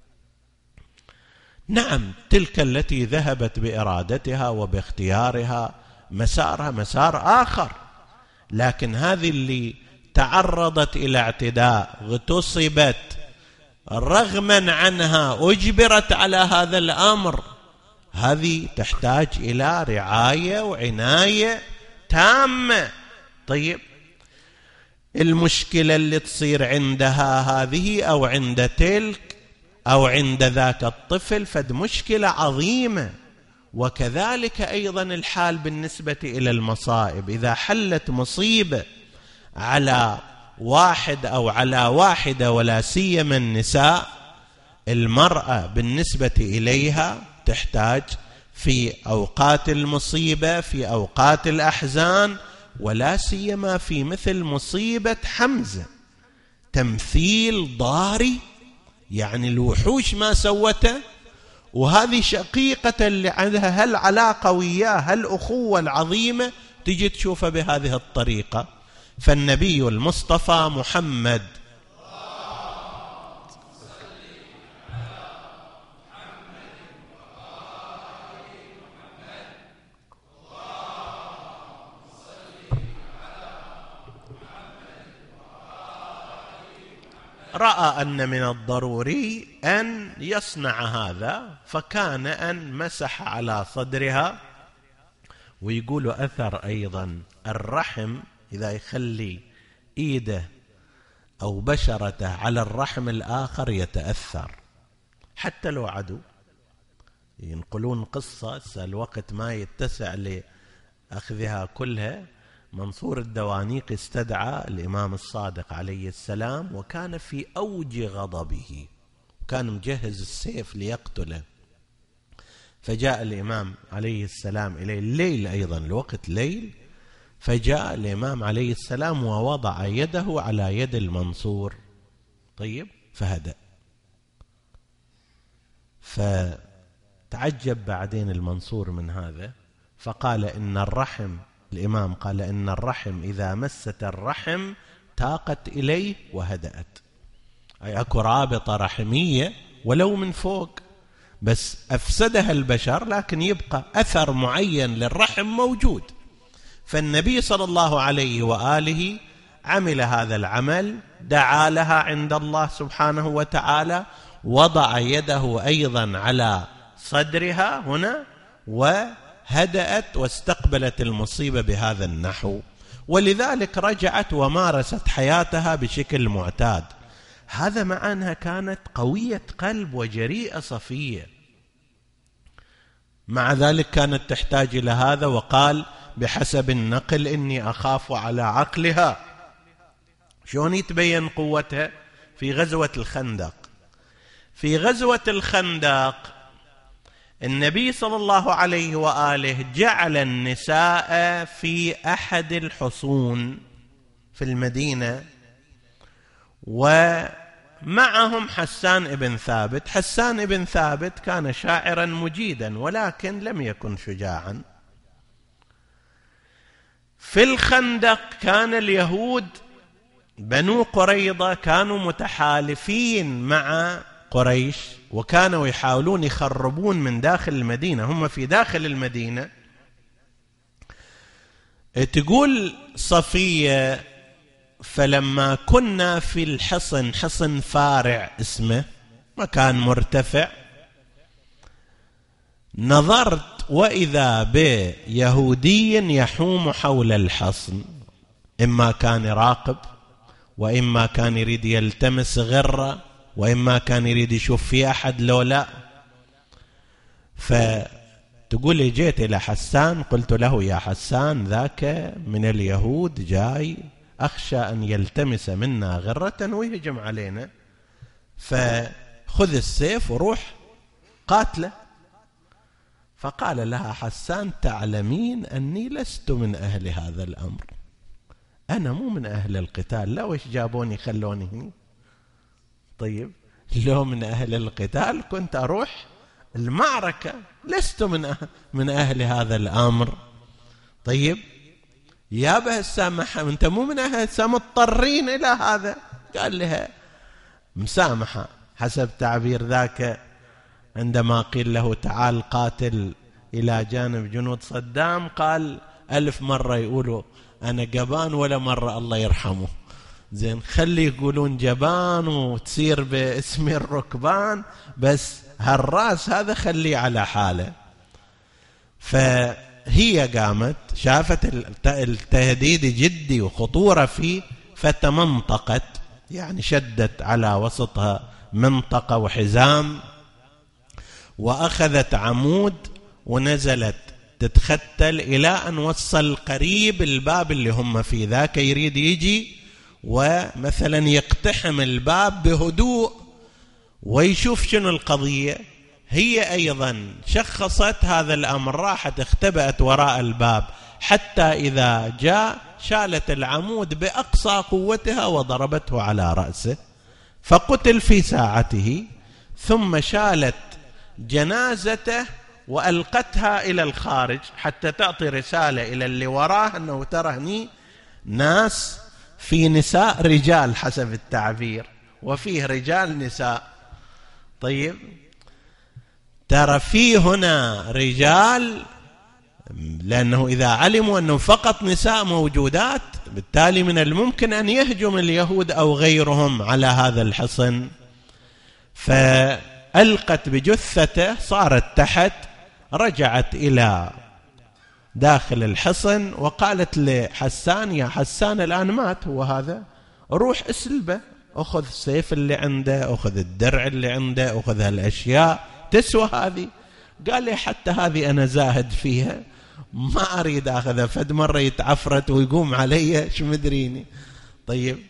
نعم، تلك التي ذهبت بإرادتها وباختيارها مسارها مسار آخر، لكن هذه اللي تعرضت إلى اعتداء، اغتصبت، رغما عنها أجبرت على هذا الأمر، هذه تحتاج إلى رعاية وعناية تامة. طيب المشكلة اللي تصير عندها هذه أو عند تلك أو عند ذاك الطفل فد مشكلة عظيمة. وكذلك أيضا الحال بالنسبة إلى المصائب. إذا حلت مصيبة على واحد أو على واحدة، ولا سيما النساء، المرأة بالنسبة إليها تحتاج في أوقات المصيبة، في أوقات الأحزان، ولا سيما في مثل مصيبة حمزة، تمثيل ضاري، يعني الوحوش ما سوته، وهذه شقيقة اللي عندها هالعلاقة وياه، هالأخوة العظيمة، تجي تشوفها بهذه الطريقة. فالنبي المصطفى محمد رأى أن من الضروري أن يصنع هذا، فكان أن مسح على صدرها. ويقول أثر أيضا الرحم إذا يخلي إيده أو بشرته على الرحم الآخر يتأثر حتى لو عدو. ينقلون قصة، الوقت ما يتسع لأخذها كلها. منصور الدوانيق استدعى الإمام الصادق عليه السلام، وكان في أوج غضبه، وكان مجهز السيف ليقتله. فجاء الإمام عليه السلام إليه الليل، أيضا الوقت ليل، فجاء الإمام عليه السلام ووضع يده على يد المنصور. طيب، فهدأ. فتعجب بعدين المنصور من هذا، فقال إن الرحم، الإمام قال إن الرحم إذا مست الرحم تاقت إليه وهدأت. أي أكو رابطة رحمية ولو من فوق، بس أفسدها البشر، لكن يبقى أثر معين للرحم موجود. فالنبي صلى الله عليه وآله عمل هذا العمل، دعا لها عند الله سبحانه وتعالى، وضع يده أيضا على صدرها هنا وهدأت واستقبلت المصيبة بهذا النحو، ولذلك رجعت ومارست حياتها بشكل معتاد. هذا مع أنها كانت قوية قلب وجريئة صفية، مع ذلك كانت تحتاج إلى هذا. وقال بحسب النقل إني أخاف على عقلها. شلون يتبين قوتها؟ في غزوة الخندق. في غزوة الخندق النبي صلى الله عليه وآله جعل النساء في أحد الحصون في المدينة، ومعهم حسان ابن ثابت. حسان ابن ثابت كان شاعرا مجيدا ولكن لم يكن شجاعا. في الخندق كان اليهود بنو قريظة كانوا متحالفين مع قريش، وكانوا يحاولون يخربون من داخل المدينة. هم في داخل المدينة. تقول صفية فلما كنا في الحصن، حصن فارع اسمه، مكان مرتفع، نظرت وإذا بيهودي يحوم حول الحصن، إما كان يراقب وإما كان يريد يلتمس غرة وإما كان يريد يشوف في أحد لو لا. فتقول جيت إلى حسان قلت له يا حسان ذاك من اليهود جاي، أخشى أن يلتمس منا غرة ويهجم علينا، فخذ السيف وروح قاتله. فقال لها حسان تعلمين أني لست من أهل هذا الأمر، أنا مو من أهل القتال، لا وش جابوني خلوني هنا. طيب لو من أهل القتال كنت أروح المعركة، لست من أهل, من أهل هذا الأمر. طيب يا به السامحة، أنت مو من أهل، مضطرين إلى هذا. قال لها مسامحة حسب تعبير ذاك عندما قيل له تعال قاتل إلى جانب جنود صدام، قال ألف مرة يقولوا أنا جبان ولا مرة الله يرحمه. زين خلي يقولون جبان وتصير باسم الركبان، بس هالراس هذا خليه على حاله. فهي قامت شافت التهديد جدي وخطورة فيه، فتمنطقت، يعني شدت على وسطها منطقة وحزام، وأخذت عمود ونزلت تتختل إلى أن وصل قريب الباب اللي هم فيه. ذاك يريد يجي ومثلا يقتحم الباب بهدوء ويشوف شنو القضية. هي أيضا شخصت هذا الأمر، راحت اختبأت وراء الباب حتى إذا جاء شالت العمود بأقصى قوتها وضربته على رأسه فقتل في ساعته. ثم شالت جنازته وألقتها إلى الخارج حتى تعطي رسالة إلى اللي وراه أنه ترى هني ناس، في نساء رجال حسب التعبير، وفيه رجال نساء. طيب ترى فيه هنا رجال، لأنه إذا علموا أنه فقط نساء موجودات بالتالي من الممكن أن يهجم اليهود أو غيرهم على هذا الحصن. فألقت بجثته، صارت تحت، رجعت إلى داخل الحصن وقالت لحسان يا حسان الآن مات هو هذا، روح اسلبه، أخذ السيف اللي عنده، أخذ الدرع اللي عنده، أخذ هالأشياء تسوى هذه. قال لي حتى هذه أنا زاهد فيها، ما أريد أخذها، فد مرة يتعفرت ويقوم علي شو مدريني. طيب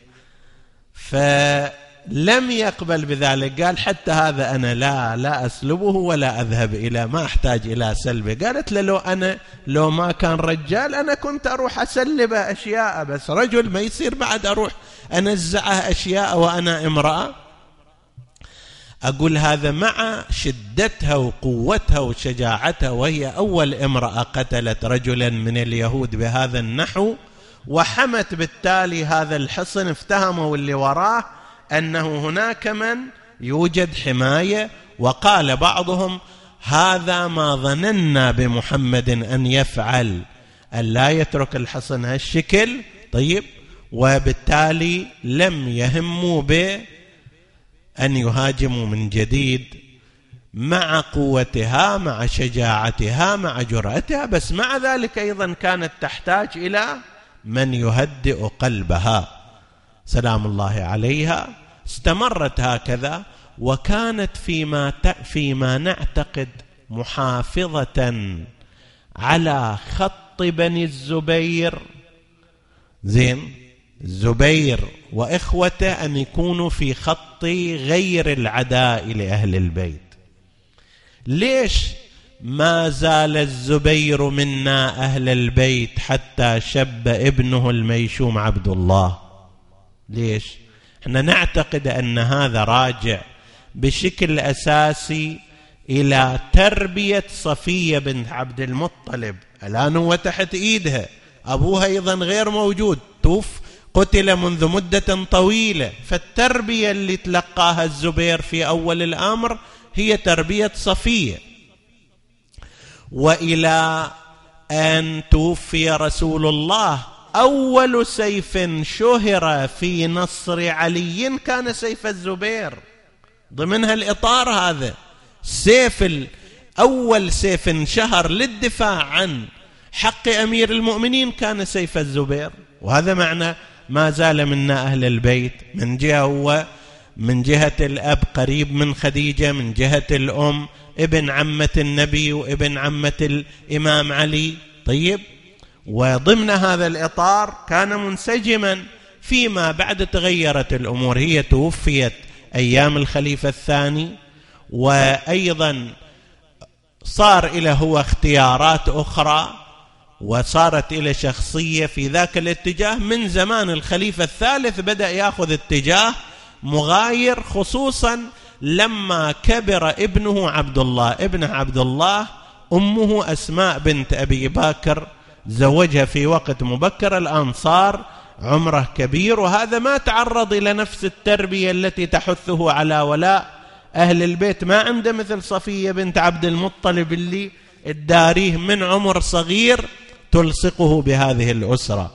فلم يقبل بذلك، قال حتى هذا أنا لا لا أسلبه ولا أذهب إلى، ما أحتاج إلى سلبه. قالت له لو أنا لو ما كان رجال أنا كنت أروح أسلب أشياء، بس رجل ما يصير بعد أروح أنزعه أشياء وأنا امرأة. أقول هذا مع شدتها وقوتها وشجاعتها، وهي أول امرأة قتلت رجلا من اليهود بهذا النحو، وحمت بالتالي هذا الحصن. افتهموا اللي وراه أنه هناك من يوجد حماية، وقال بعضهم هذا ما ظننا بمحمد أن يفعل، أن لا يترك الحصن هالشكل. طيب وبالتالي لم يهموا ب أن يهاجموا من جديد مع قوتها، مع شجاعتها، مع جرأتها، بس مع ذلك أيضا كانت تحتاج إلى من يهدئ قلبها سلام الله عليها. استمرت هكذا، وكانت فيما فيما نعتقد محافظة على خط بني الزبير. زين، الزبير وإخوته أن يكونوا في خط غير العداء لأهل البيت. ليش ما زال الزبير منا أهل البيت حتى شب ابنه الميشوم عبد الله؟ ليش؟ احنا نعتقد أن هذا راجع بشكل أساسي إلى تربية صفية بنت عبد المطلب. الآن هو تحت إيدها، أبوها أيضا غير موجود، توف قتل منذ مدة طويلة، فالتربية اللي تلقاها الزبير في أول الأمر هي تربية صفية. وإلى أن توفي رسول الله أول سيف شهر في نصر علي كان سيف الزبير، ضمن هالإطار هذا سيف أول سيف انشهر للدفاع عن حق أمير المؤمنين كان سيف الزبير. وهذا معنى ما زال منا أهل البيت، من جهة هو من جهة الأب قريب من خديجة، من جهة الأم ابن عمة النبي وابن عمة الإمام علي. طيب، وضمن هذا الإطار كان منسجما. فيما بعد تغيرت الأمور، هي توفيت أيام الخليفة الثاني، وأيضا صار إلى هو اختيارات أخرى، وصارت إلى شخصية في ذاك الاتجاه. من زمان الخليفة الثالث بدأ يأخذ اتجاه مغاير، خصوصا لما كبر ابنه عبد الله. ابن عبد الله أمه أسماء بنت أبي بكر زوجها في وقت مبكر، الآن صار عمره كبير، وهذا ما تعرض إلى نفس التربية التي تحثه على ولاء أهل البيت. ما عنده مثل صفية بنت عبد المطلب اللي الداريه من عمر صغير تلصقه بهذه الأسرة.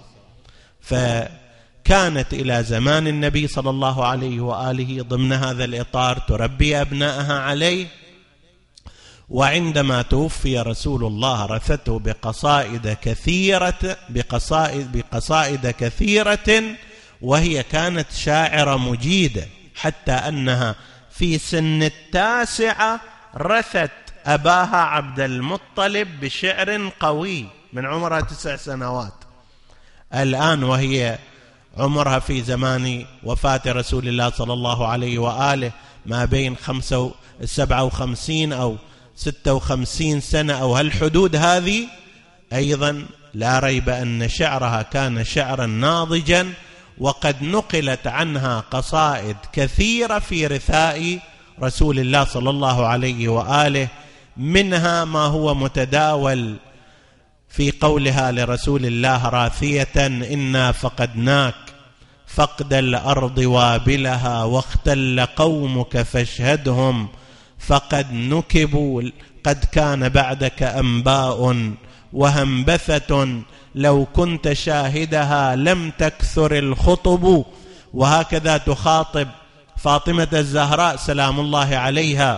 فكانت إلى زمان النبي صلى الله عليه وآله ضمن هذا الإطار تربي أبنائها عليه. وعندما توفي رسول الله رثته بقصائد كثيرة بقصائد, بقصائد كثيرة وهي كانت شاعرة مجيدة، حتى أنها في سن التاسعة رثت أباها عبد المطلب بشعر قوي من عمرها تسع سنوات. الآن وهي عمرها في زمان وفاة رسول الله صلى الله عليه وآله ما بين خمسة سبعة وخمسين أو ستة وخمسين سنة أو هالحدود هذه، أيضا لا ريب أن شعرها كان شعرا ناضجا، وقد نقلت عنها قصائد كثيرة في رثاء رسول الله صلى الله عليه وآله، منها ما هو متداول في قولها لرسول الله راثية: إنا فقدناك فقد الأرض وابلها واختل قومك فاشهدهم فقد نكبوا قد كان بعدك أنباء وهنبثة لو كنت شاهدها لم تكثر الخطب. وهكذا تخاطب فاطمة الزهراء سلام الله عليها،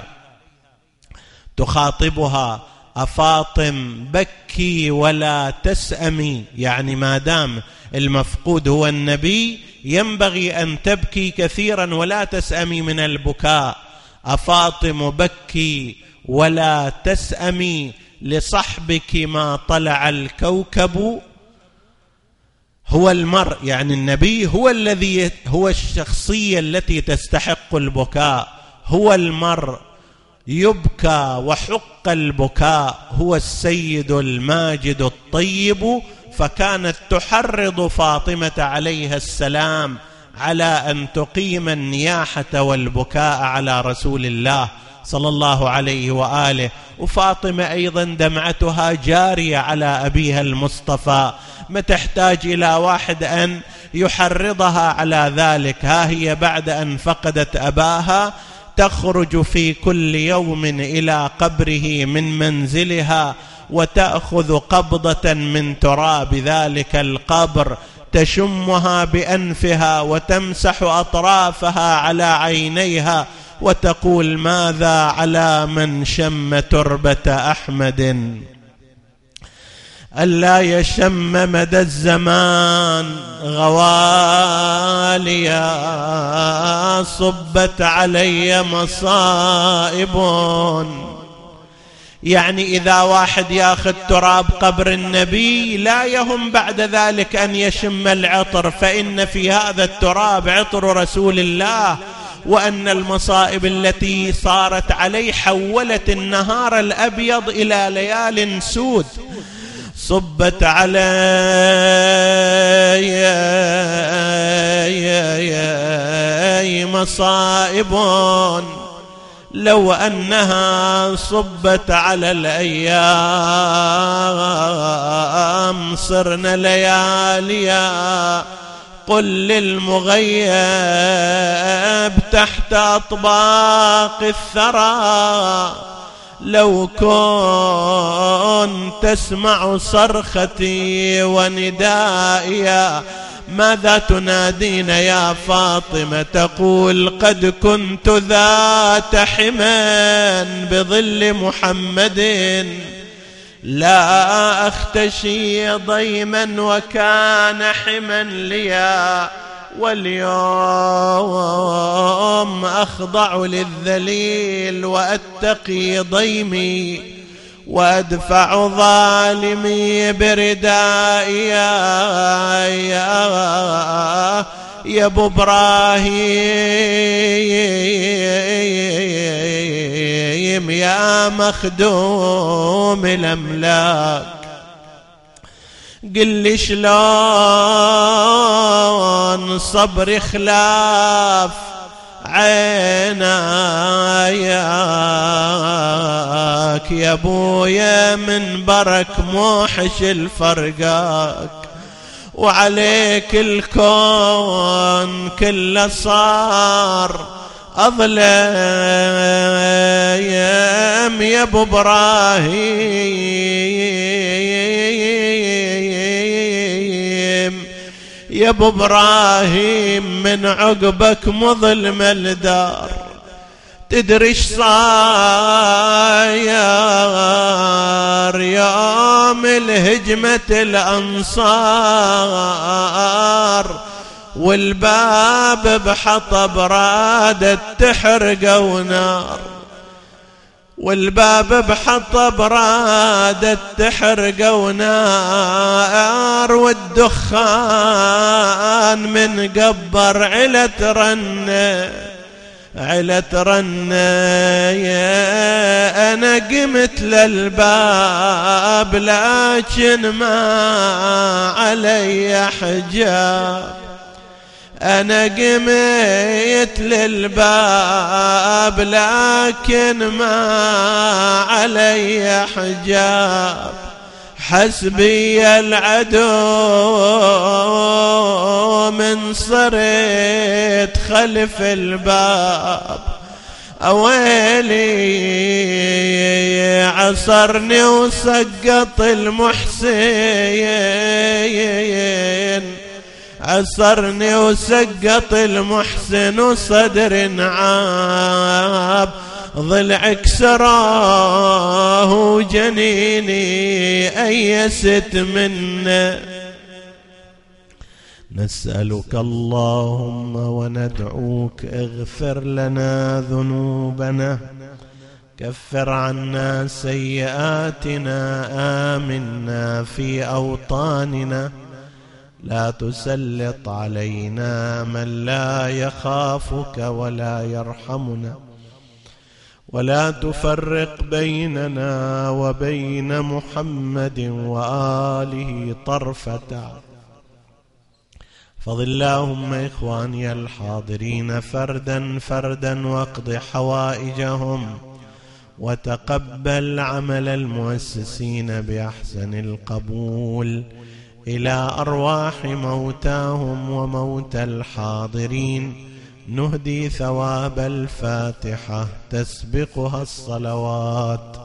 تخاطبها: أفاطم بكي ولا تسأمي، يعني ما دام المفقود هو النبي ينبغي أن تبكي كثيرا ولا تسأمي من البكاء. أفاطم بكي ولا تسأمي لصحبك ما طلع الكوكب. هو المرء، يعني النبي هو الذي هو الشخصية التي تستحق البكاء، هو المرء يبكى وحق البكاء، هو السيد الماجد الطيب. فكانت تحرض فاطمة عليها السلام على أن تقيم النياحة والبكاء على رسول الله صلى الله عليه وآله. وفاطمة أيضا دمعتها جارية على أبيها المصطفى، ما تحتاج إلى واحد أن يحرضها على ذلك. ها هي بعد أن فقدت أباها تخرج في كل يوم إلى قبره من منزلها وتأخذ قبضة من تراب ذلك القبر تشمها بأنفها وتمسح أطرافها على عينيها وتقول: ماذا على من شم تربة أحمد؟ ألا يشم مدى الزمان غواليا صبت علي مصائب. يعني إذا واحد ياخذ تراب قبر النبي لا يهم بعد ذلك أن يشم العطر، فإن في هذا التراب عطر رسول الله، وأن المصائب التي صارت عليه حولت النهار الأبيض إلى ليال سود. صبت علي مصائب لو أنها صبت على الأيام صرنا لياليا. قل للمغيب تحت أطباق الثرى لو كنت تسمع صرختي وندائي ماذا تنادين يا فاطمة؟ تقول: قد كنت ذات حمى بظل محمد لا أختشي ضيما وكان حما ليا، واليوم أخضع للذليل وأتقي ضيمي وأدفع ظالمي بردائي. يا ابو ابراهيم يا مخدوم الأملاك، قل لي شلون صبر خلاف عيناك يا ابويا من برك موحش الفرقاك، وعليك الكون كله صار أظلم يا ابو ابراهيم يا ابو ابراهيم من عقبك مظلم الدار. تدري ايش صاير يوم الهجمة الأنصار والباب بحطب رادت تحرق ونار، والباب بحطب رادت تحرق ونار، والدخان من قبر علت رنه علت رنه. أنا قمت للباب لكن ما علي حجاب، أنا قمت للباب لكن ما علي حجاب. حسبي العدو من صرت خلف الباب، أويلي عصرني وسقط المحسن، عصرني وسقط المحسن وصدر عاب، ضلع كسراه وجنيني أيست منه. نسألك اللهم وندعوك اغفر لنا ذنوبنا، كفر عنا سيئاتنا، آمنا في أوطاننا، لا تسلط علينا من لا يخافك ولا يرحمنا، ولا تفرق بيننا وبين محمد وآله طرفة عين. فضل اللهم إخواني الحاضرين فردا فردا واقض حوائجهم، وتقبل عمل المؤسسين بأحسن القبول إلى أرواح موتاهم وموتى الحاضرين. نهدي ثواب الفاتحة تسبقها الصلوات.